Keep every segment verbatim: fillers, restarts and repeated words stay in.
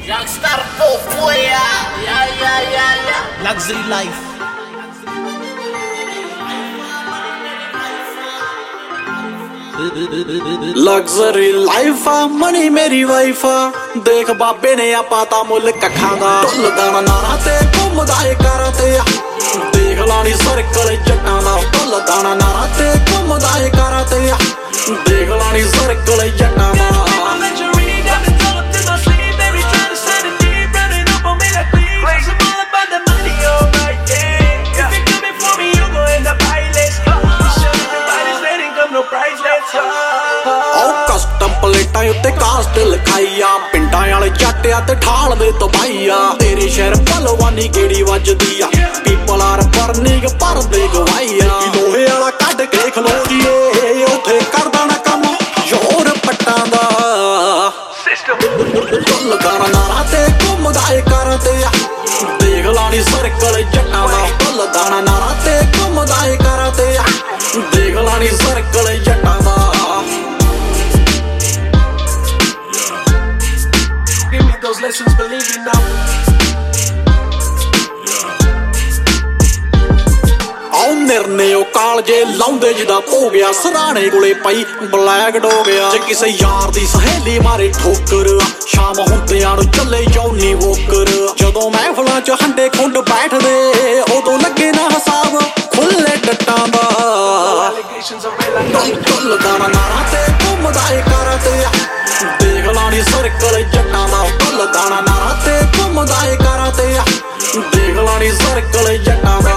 Youngstar Popo, yeah, yeah, yeah, yeah, yeah. Luxury life. Luxury life आ money मेरी wife आ देख बाबे ने आ पाता मुल कखा दा ढुलदा नारा ते घुमदा ए कारा ते देख लानी सर्कल जट्टां दा ढुलदा नारा ते घुमदा ए कारा ते देख लानी सर्कल जट्टां दा कस्टम प्लेटां उत्ते कास्ट लिखाई आ पिंडां वाले जट्ट आ ते ठाल दे तबाही आ तेरे शहर पलवानी केड़ी वजदी आ पीपल आर बर्निंग पर दे गवाही आ लोहे वाला कढ के खलो जी उत्थे करदा ना कम जोर पट्टां दा ढुलदा नारा ते घुमदा ए कारां ते देख लानी सर्कल जट्टां दा ढुलदा नारा ते घुमदा ए कारां ते देख लानी सर्कल जट्टां दा Those lessons, believe me now. आओ निर्ने ओ कालजे लाउंदे जिदा हो गया सराणे कोले पाई ब्लैक डो गया जे किसे यार दी सहेली मारे ठोकर शाम हुंदियां नु चले जौनी वोकर जदों महफिलां च हंडे खुंड बैठदे उदों लगे ना हिसाब खुले डट्टां दा ढुलदा नारा ते घुमदा ए कारां ते देख लानी सर्कल जट्टां दा ढुलदा नारा ते घुमदा ए कारां ते देख लानी सर्कल जट्टां दा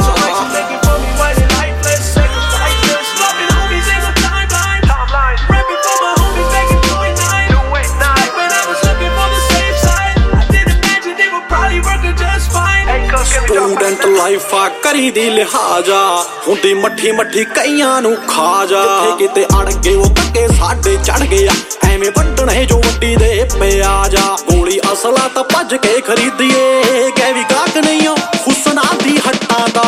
स्टूडेंट लाइफ आ करी दी लिहाजा हुंदी मट्ठी मट्ठी कईयां नू खा जा किते अड़ गए वो धक्के साडे चढ़ गया एवें वड्डणे जो वड्डी दे पे आ जा गोली असला तां भज के खरीदिए कै भी गाहक नहीं हो हुसना दी हट्टां दा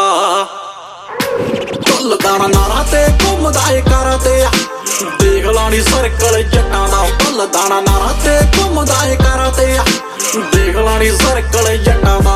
ढुलदा नारा ते घुमदा ए कारां ते देख लानी सर्कल जट्टां दा ढुलदा नारा ते घुमदा ए कारां ते देख लानी सर्कल जट्टां दा